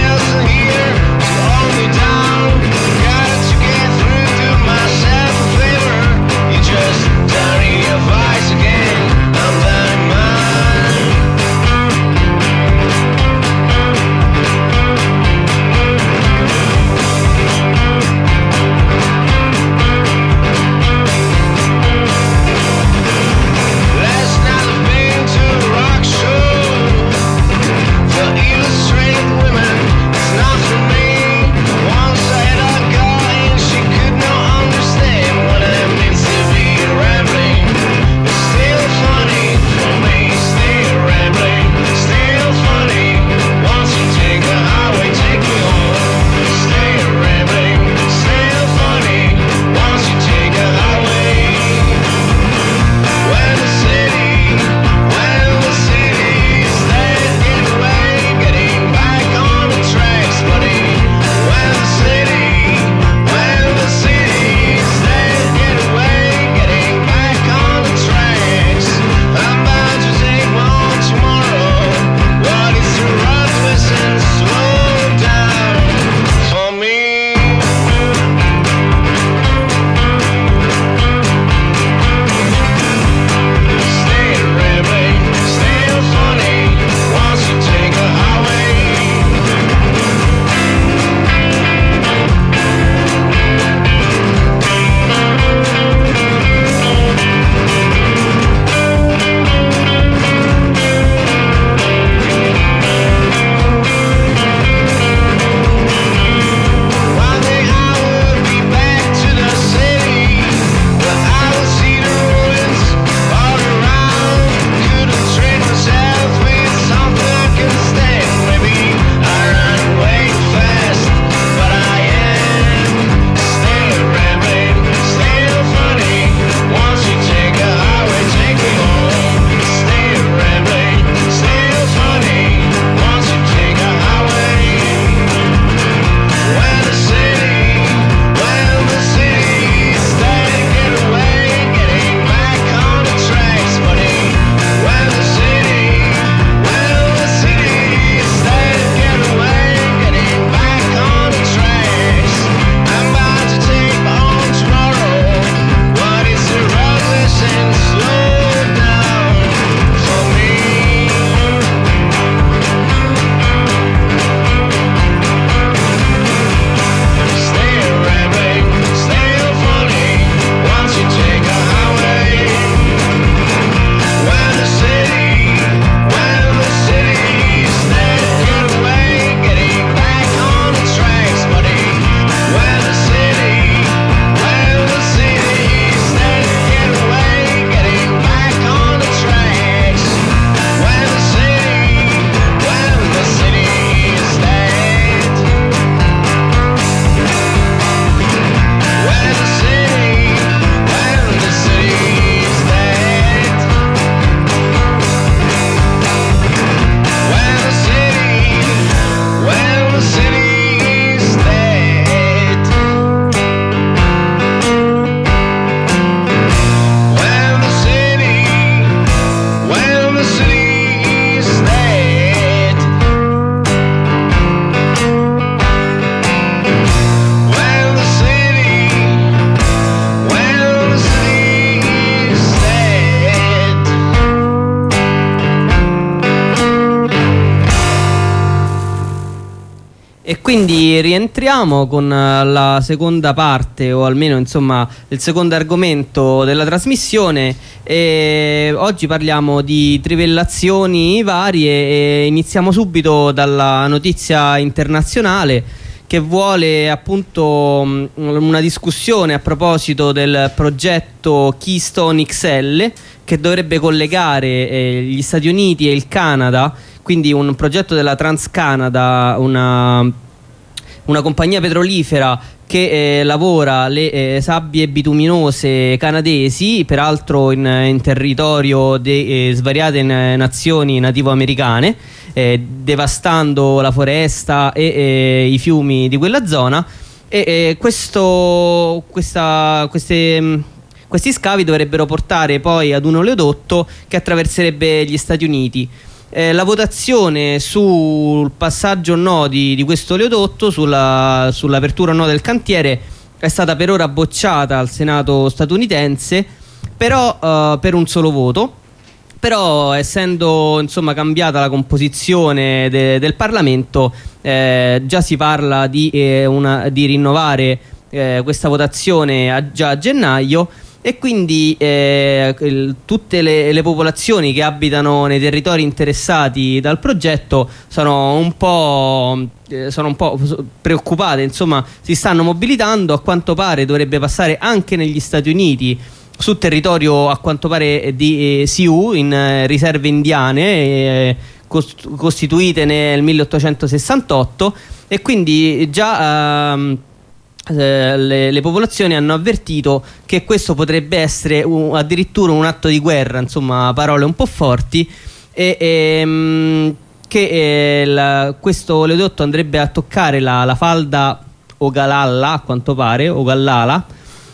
Got to get through to myself. E quindi rientriamo con la seconda parte, o almeno insomma il secondo argomento della trasmissione. E oggi parliamo di trivellazioni varie e iniziamo subito dalla notizia internazionale che vuole appunto una discussione a proposito del progetto Keystone XL, che dovrebbe collegare gli Stati Uniti e il Canada, quindi un progetto della TransCanada, una compagnia petrolifera che lavora le sabbie bituminose canadesi, peraltro in territorio di svariate nazioni nativo-americane, devastando la foresta e i fiumi di quella zona. Questi scavi dovrebbero portare poi ad un oleodotto che attraverserebbe gli Stati Uniti. La votazione sul passaggio o no di questo oleodotto, sull'apertura o no del cantiere, è stata per ora bocciata al Senato statunitense, però per un solo voto. Però essendo insomma cambiata la composizione del Parlamento, già si parla di rinnovare questa votazione già a gennaio. E quindi tutte le popolazioni che abitano nei territori interessati dal progetto sono un po' preoccupate, insomma si stanno mobilitando. A quanto pare dovrebbe passare anche negli Stati Uniti, su territorio a quanto pare di Sioux, in riserve indiane costituite nel 1868, e quindi già le popolazioni hanno avvertito che questo potrebbe essere addirittura un atto di guerra, insomma parole un po' forti, questo oleodotto andrebbe a toccare la falda Ogallala, a quanto pare, Ogallala,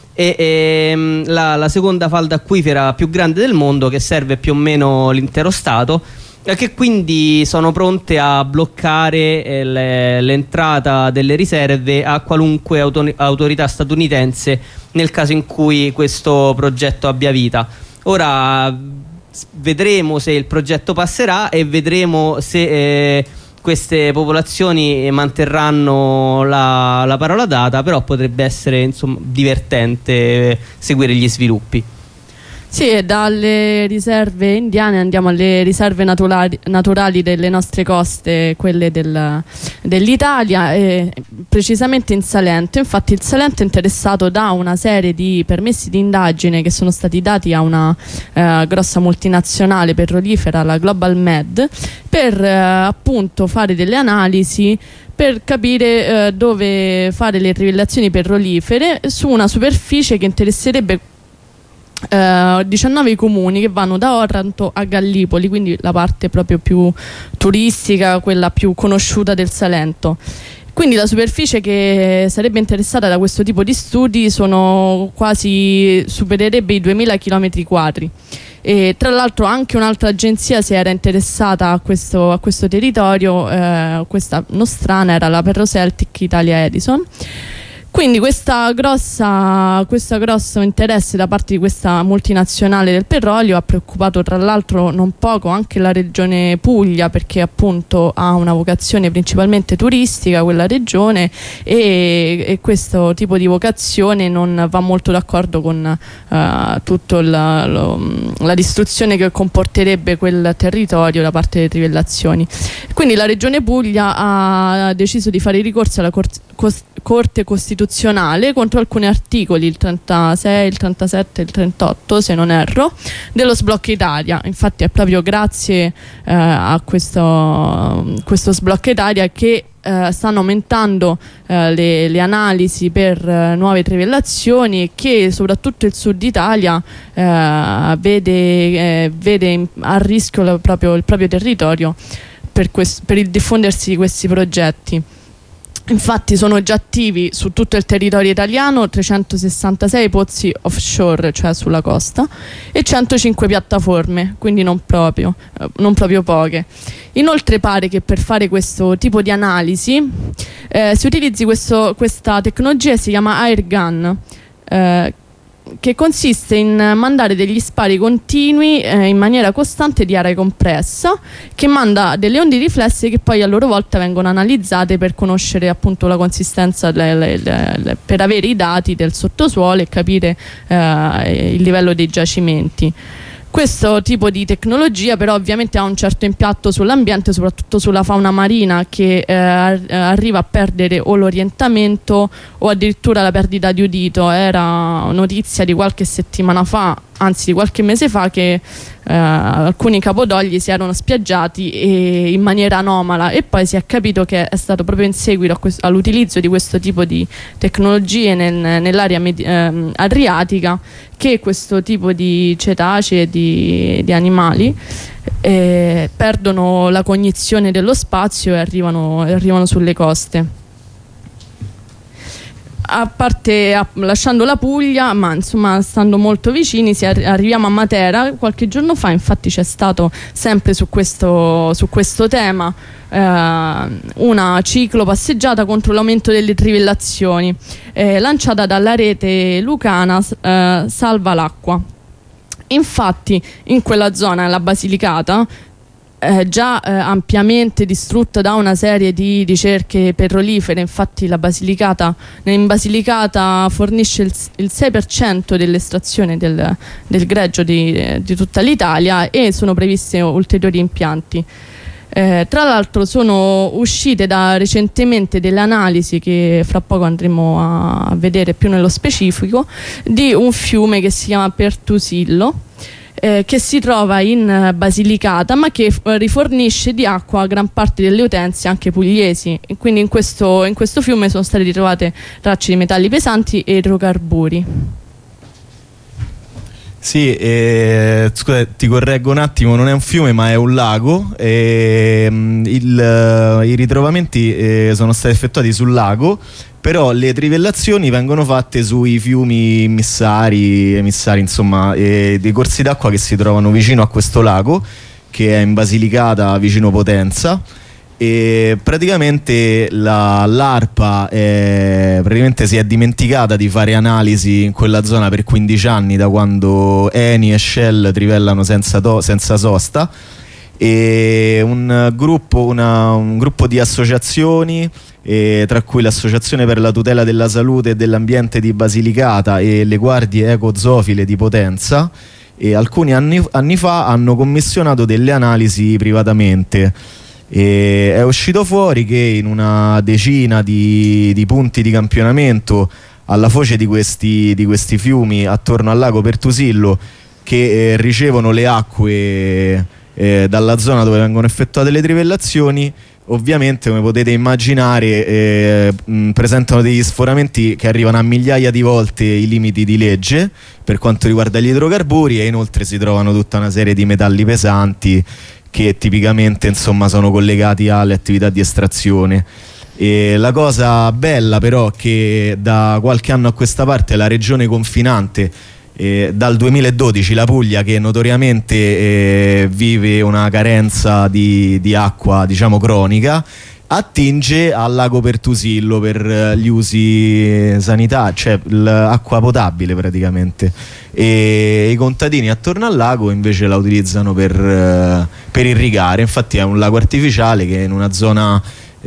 la seconda falda acquifera più grande del mondo, che serve più o meno l'intero stato, che quindi sono pronte a bloccare l'entrata delle riserve a qualunque autorità statunitense nel caso in cui questo progetto abbia vita. Ora vedremo se il progetto passerà e vedremo se queste popolazioni manterranno la parola data, però potrebbe essere insomma divertente seguire gli sviluppi. Sì, e dalle riserve indiane andiamo alle riserve naturali delle nostre coste, quelle dell'Italia, precisamente in Salento. Infatti il Salento è interessato da una serie di permessi di indagine che sono stati dati a una grossa multinazionale petrolifera, la Global Med, per appunto fare delle analisi per capire dove fare le trivellazioni petrolifere su una superficie che interesserebbe 19 comuni che vanno da Otranto a Gallipoli, quindi la parte proprio più turistica, quella più conosciuta del Salento. Quindi la superficie che sarebbe interessata da questo tipo di studi supererebbe i 2000 km quadri. E tra l'altro anche un'altra agenzia si era interessata a questo territorio, questa nostrana era la Perro-Celtic Italia Edison. Quindi questo grosso interesse da parte di questa multinazionale del petrolio ha preoccupato tra l'altro non poco anche la regione Puglia, perché appunto ha una vocazione principalmente turistica quella regione, e questo tipo di vocazione non va molto d'accordo con tutta la distruzione che comporterebbe quel territorio da parte delle trivellazioni. Quindi la regione Puglia ha deciso di fare ricorso alla Corte Costituzionale contro alcuni articoli, il 36, il 37 e il 38 se non erro, dello sblocca Italia. Infatti è proprio grazie a questo sblocca Italia che stanno aumentando le analisi per nuove trivellazioni, e che soprattutto il sud Italia vede a rischio il proprio territorio per il diffondersi di questi progetti. Infatti sono già attivi su tutto il territorio italiano 366 pozzi offshore, cioè sulla costa, e 105 piattaforme, quindi non proprio poche. Inoltre pare che per fare questo tipo di analisi si utilizzi questa tecnologia, si chiama Airgun, che consiste in mandare degli spari continui in maniera costante di aria compressa, che manda delle onde riflesse che poi a loro volta vengono analizzate per conoscere appunto la consistenza, per avere i dati del sottosuolo e capire il livello dei giacimenti. Questo tipo di tecnologia però ovviamente ha un certo impatto sull'ambiente, soprattutto sulla fauna marina, che arriva a perdere o l'orientamento o addirittura la perdita di udito. Era notizia di qualche settimana fa, anzi di qualche mese fa, che alcuni capodogli si erano spiaggiati in maniera anomala, e poi si è capito che è stato proprio in seguito all'utilizzo di questo tipo di tecnologie nell'area adriatica che questo tipo di cetacei e di animali perdono la cognizione dello spazio e arrivano sulle coste. A parte lasciando la Puglia, ma insomma stando molto vicini, arriviamo a Matera. Qualche giorno fa infatti c'è stato, sempre su questo tema, una ciclopasseggiata contro l'aumento delle trivellazioni lanciata dalla rete lucana Salva l'Acqua. Infatti in quella zona, la Basilicata, già ampiamente distrutta da una serie di ricerche petrolifere. Infatti in Basilicata fornisce il 6% dell'estrazione del greggio di tutta l'Italia, e sono previste ulteriori impianti. Tra l'altro sono uscite recentemente delle analisi, che fra poco andremo a vedere più nello specifico, di un fiume che si chiama Pertusillo, che si trova in Basilicata, ma che rifornisce di acqua a gran parte delle utenze anche pugliesi. E quindi in questo fiume sono state ritrovate tracce di metalli pesanti e idrocarburi. Sì, scusa, ti correggo un attimo, non è un fiume ma è un lago. I ritrovamenti sono stati effettuati sul lago, però le trivellazioni vengono fatte sui fiumi emissari insomma, dei corsi d'acqua che si trovano vicino a questo lago, che è in Basilicata, vicino Potenza. E praticamente l'ARPA praticamente si è dimenticata di fare analisi in quella zona per 15 anni, da quando Eni e Shell trivellano senza sosta, e un gruppo di associazioni, tra cui l'Associazione per la tutela della salute e dell'ambiente di Basilicata e le guardie ecozoofile di Potenza, e alcuni anni fa hanno commissionato delle analisi privatamente. E è uscito fuori che in una decina di punti di campionamento alla foce di questi fiumi attorno al lago Pertusillo, che ricevono le acque dalla zona dove vengono effettuate le trivellazioni, ovviamente, come potete immaginare, presentano degli sforamenti che arrivano a migliaia di volte i limiti di legge per quanto riguarda gli idrocarburi, e inoltre si trovano tutta una serie di metalli pesanti che tipicamente insomma sono collegati alle attività di estrazione. E la cosa bella però è che da qualche anno a questa parte la regione confinante, dal 2012 la Puglia, che notoriamente vive una carenza di acqua, diciamo, cronica, attinge al lago Pertusillo per gli usi sanitari, cioè l'acqua potabile praticamente, e i contadini attorno al lago invece la utilizzano per irrigare. Infatti è un lago artificiale che in una zona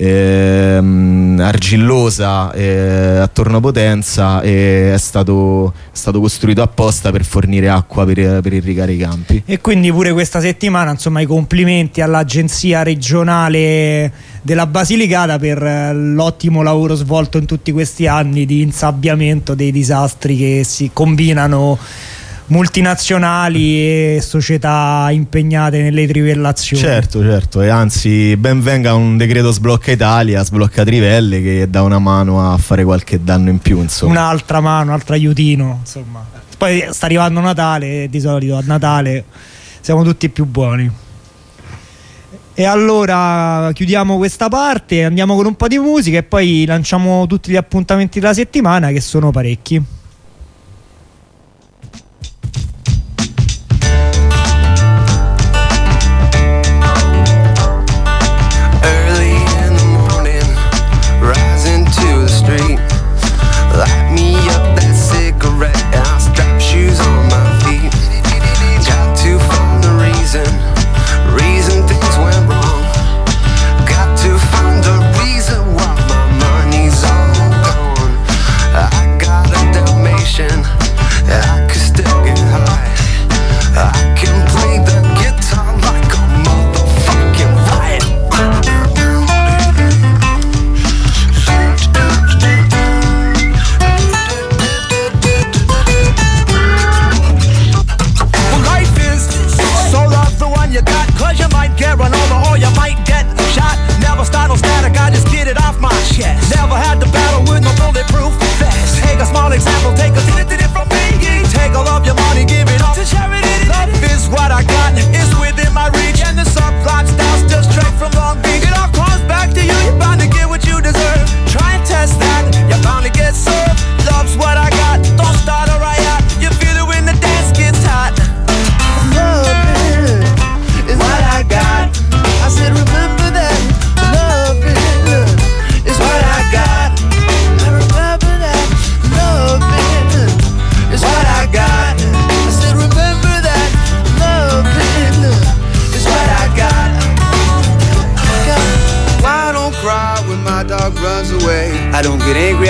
argillosa attorno a Potenza è stato costruito apposta per fornire acqua per irrigare i campi. E quindi pure questa settimana, insomma, i complimenti all'agenzia regionale della Basilicata per l'ottimo lavoro svolto in tutti questi anni di insabbiamento dei disastri che si combinano multinazionali e società impegnate nelle trivellazioni. Certo, e anzi ben venga un decreto sblocca Italia, sblocca trivelle, che dà una mano a fare qualche danno in più, insomma. Un'altra mano, un altro aiutino, insomma. Poi sta arrivando Natale, di solito a Natale siamo tutti più buoni. E allora chiudiamo questa parte, andiamo con un po' di musica e poi lanciamo tutti gli appuntamenti della settimana, che sono parecchi. Light me up that cigarette and I'll strap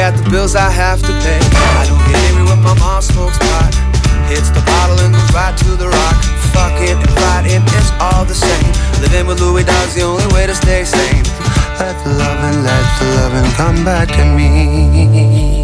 at the bills I have to pay. I don't get angry when my mom smokes pot, hits the bottle and goes right to the rock. Fucking and fighting, it's all the same. Living with Louis Dog's the only way to stay sane. Let the loving come back to me.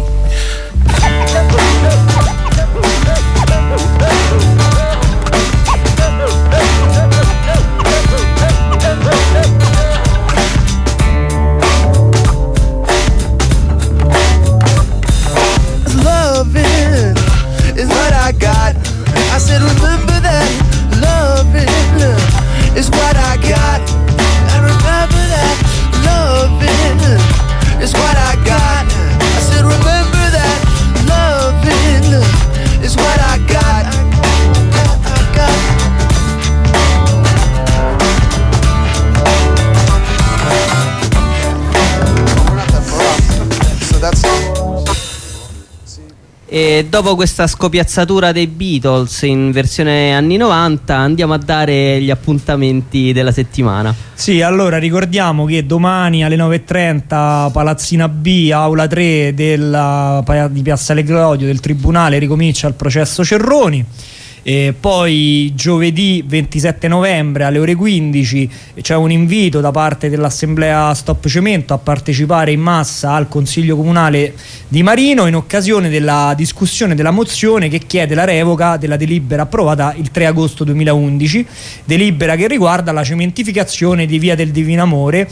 Loving is what I got. I said remember that. Loving is what I got. I remember that. Loving is what I got. I said remember that. Loving is what I got. I got. So that's E dopo questa scopiazzatura dei Beatles in versione anni 90 andiamo a dare gli appuntamenti della settimana. Sì, allora ricordiamo che domani alle 9:30 Palazzina B, aula 3 di Piazzale Clodio del Tribunale ricomincia il processo Cerroni. E poi giovedì 27 novembre alle ore 15 c'è un invito da parte dell'Assemblea Stop Cemento a partecipare in massa al Consiglio Comunale di Marino in occasione della discussione della mozione che chiede la revoca della delibera approvata il 3 agosto 2011, delibera che riguarda la cementificazione di Via del Divino Amore,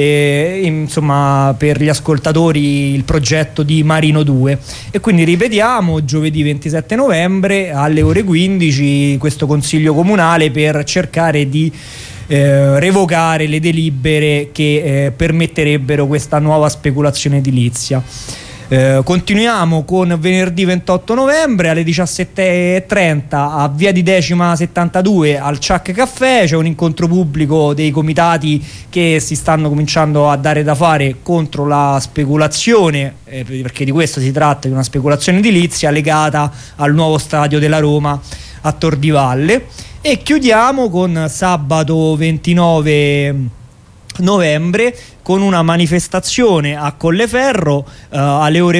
insomma per gli ascoltatori il progetto di Marino 2. E quindi ripetiamo, giovedì 27 novembre alle ore 15 questo consiglio comunale per cercare di revocare le delibere che permetterebbero questa nuova speculazione edilizia. Continuiamo con venerdì 28 novembre alle 17:30 a Via di Decima 72 al Chuck Caffè c'è un incontro pubblico dei comitati che si stanno cominciando a dare da fare contro la speculazione, perché di questo si tratta, di una speculazione edilizia legata al nuovo stadio della Roma a Tor di Valle. E chiudiamo con sabato 29 novembre con una manifestazione a Colleferro alle ore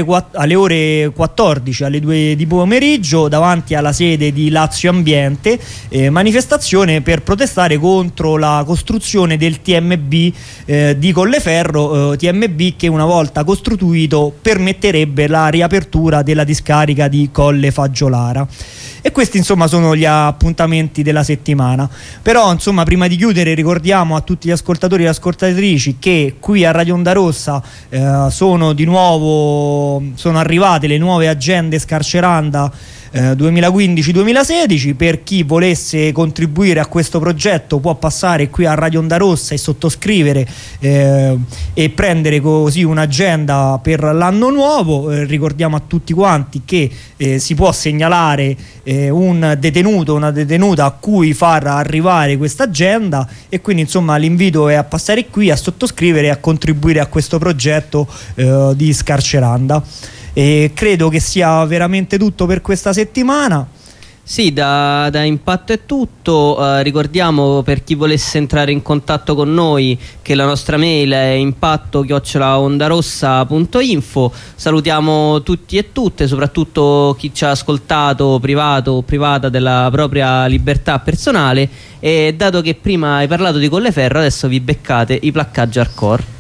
14, alle 2 di pomeriggio davanti alla sede di Lazio Ambiente, manifestazione per protestare contro la costruzione del TMB di Colleferro, TMB che una volta costruito permetterebbe la riapertura della discarica di Colle Faggiolara. E questi insomma sono gli appuntamenti della settimana. Però insomma prima di chiudere ricordiamo a tutti gli ascoltatori e ascoltatrici che qui a Radio Onda Rossa sono arrivate le nuove agende Scarceranda 2015-2016. Per chi volesse contribuire a questo progetto può passare qui a Radio Onda Rossa e sottoscrivere e prendere così un'agenda per l'anno nuovo. Ricordiamo a tutti quanti che si può segnalare un detenuto o una detenuta a cui far arrivare questa agenda, e quindi insomma l'invito è a passare qui a sottoscrivere e a contribuire a questo progetto di Scarceranda. E credo che sia veramente tutto per questa settimana. Sì, da Impatto è tutto. Ricordiamo per chi volesse entrare in contatto con noi che la nostra mail è impatto@ondarossa.info. Salutiamo tutti e tutte, soprattutto chi ci ha ascoltato privato o privata della propria libertà personale, e dato che prima hai parlato di Colleferro adesso vi beccate i placcaggi hardcore.